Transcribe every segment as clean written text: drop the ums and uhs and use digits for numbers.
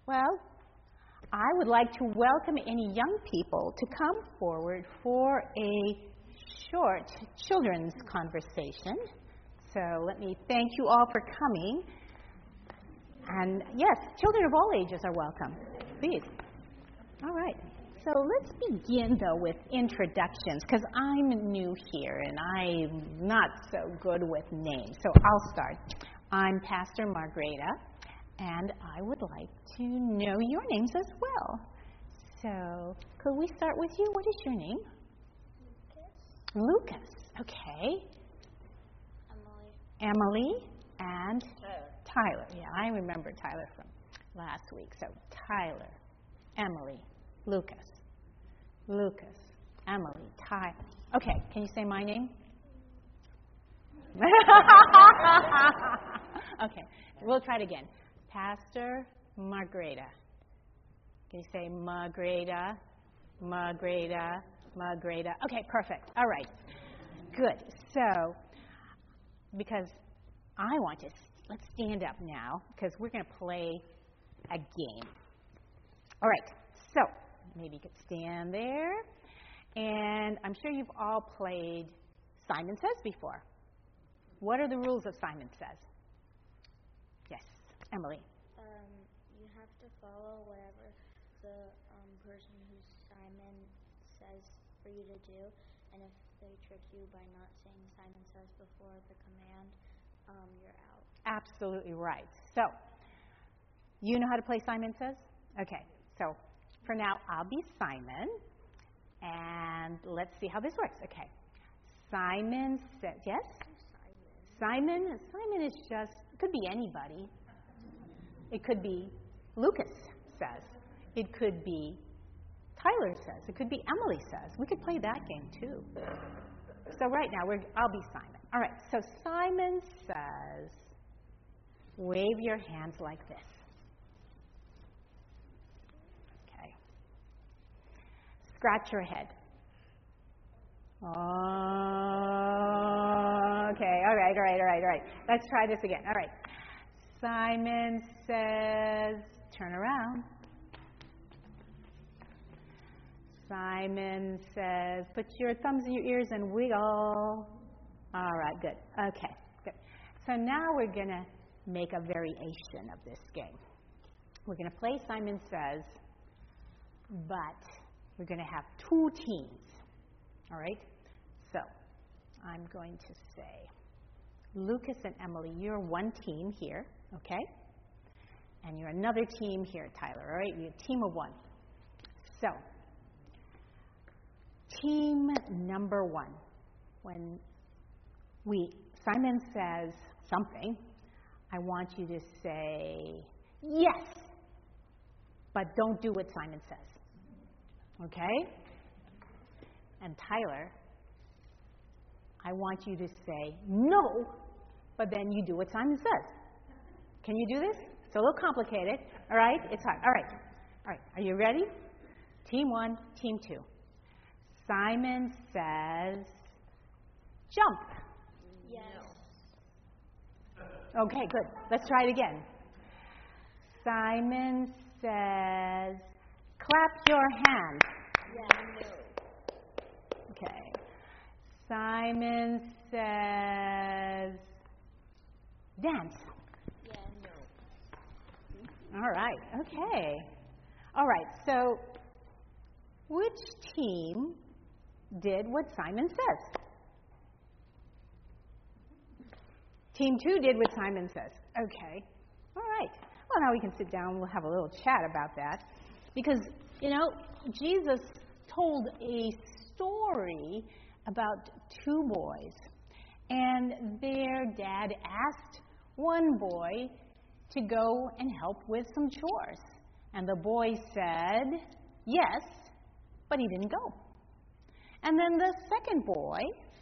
Well, I would like to welcome any young people to come forward for a short children's conversation. So let me thank you all for coming. And yes, children of all ages are welcome. Please. All right. So let's begin, though, with introductions, because I'm new here and I'm not so good with names. So I'll start. I'm Pastor Margreta, and I would like to know your names as well. So could we start with you? What is your name? Lucas. Lucas. Okay. Emily. Emily and Tyler. Yeah, I remember Tyler from last week. So Tyler, Emily, Lucas, Emily, Tyler. Okay, can you say my name? Okay, we'll try it again. Pastor Margreta. Can you say Margreta? Okay, perfect. All right. Good. So, because I want to, let's stand up now, because we're going to play a game. All right. So, maybe you could stand there. And I'm sure you've all played Simon Says before. What are the rules of Simon Says? Yes, Emily. You have to follow whatever the person who Simon says for you to do. And if they trick you by not saying Simon Says before the command, you're out. Absolutely right. So, you know how to play Simon Says? Okay, so for now, I'll be Simon. And let's see how this works. Okay. Simon says, yes? Simon is just, it could be anybody. It could be Lucas says. It could be Tyler says. It could be Emily says. We could play that game too. So right now, I'll be Simon. All right, so Simon says, wave your hands like this. Okay. Scratch your head. Okay, all right. Let's try this again. All right. Simon says, turn around. Simon says, put your thumbs in your ears and wiggle. All right, good. Okay, good. So now we're going to make a variation of this game. We're going to play Simon Says, but we're going to have two teams. All right? So I'm going to say, Lucas and Emily, you're one team here, okay? And you're another team here, Tyler, all right? You're a team of one. So, team number one, when Simon says something, I want you to say, yes, but don't do what Simon says, okay? And Tyler, I want you to say no, but then you do what Simon says. Can you do this? It's a little complicated, all right? It's hard. All right. Are you ready? Team one, team two. Simon says, jump. Yes. Okay, good. Let's try it again. Simon says, clap your hands. Yeah, no. Okay. Simon says, dance. Yeah, no. All right. Okay. All right. So, which team did what Simon says? Team two did what Simon says. Okay. All right. Well, now we can sit down and we'll have a little chat about that. Because, Jesus told a story about two boys. And their dad asked one boy to go and help with some chores. And the boy said, yes, but he didn't go. And then the second boy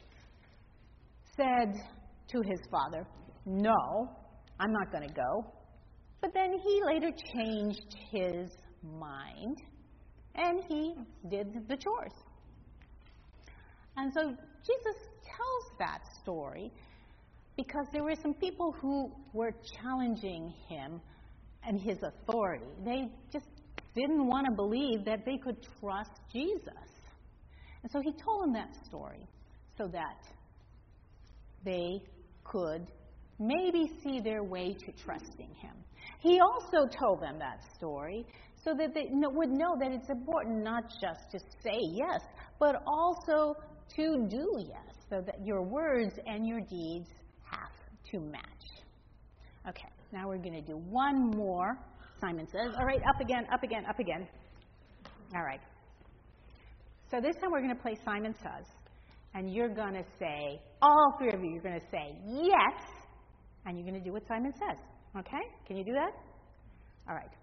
said to his father, no, I'm not going to go. But then he later changed his mind and he did the chores. And so Jesus tells that story because there were some people who were challenging him and his authority. They just didn't want to believe that they could trust Jesus. And so he told them that story so that they could maybe see their way to trusting him. He also told them that story so that they would know that it's important not just to say yes, but also to do yes, so that your words and your deeds have to match. Okay, now we're going to do one more. Simon says, all right, up again, up again, up again. All right. So this time we're going to play Simon Says, and you're going to say, all three of you, you're going to say yes, and you're going to do what Simon says. Okay? Can you do that? All right.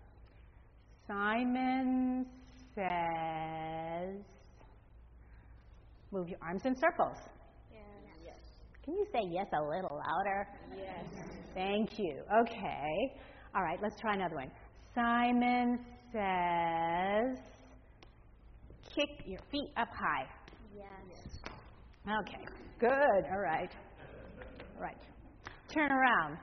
Simon says, move your arms in circles. Yes. Can you say yes a little louder? Yes. Thank you. Okay. All right, let's try another one. Simon says, kick your feet up high. Yes. Okay, good. All right. All right. Turn around.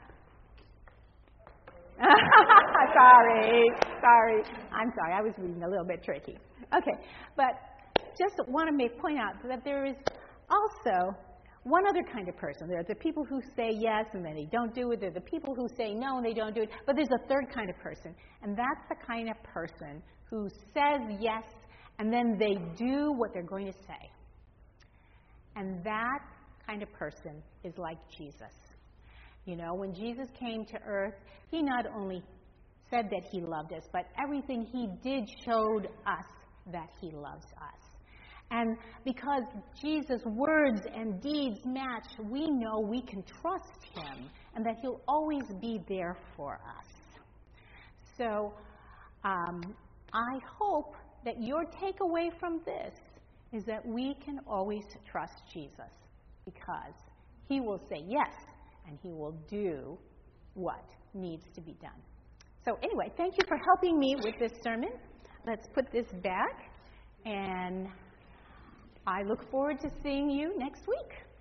Sorry. I'm sorry. I was reading a little bit tricky. Okay, but just want to point out that there is also one other kind of person. There are the people who say yes and then they don't do it. There are the people who say no and they don't do it. But there's a third kind of person, and that's the kind of person who says yes and then they do what they're going to say. And that kind of person is like Jesus. You know, when Jesus came to earth, he not only said that he loved us, but everything he did showed us that he loves us. And because Jesus' words and deeds match, we know we can trust him and that he'll always be there for us. So I hope that your takeaway from this is that we can always trust Jesus because he will say yes and he will do what needs to be done. So anyway, thank you for helping me with this sermon. Let's put this back, and I look forward to seeing you next week.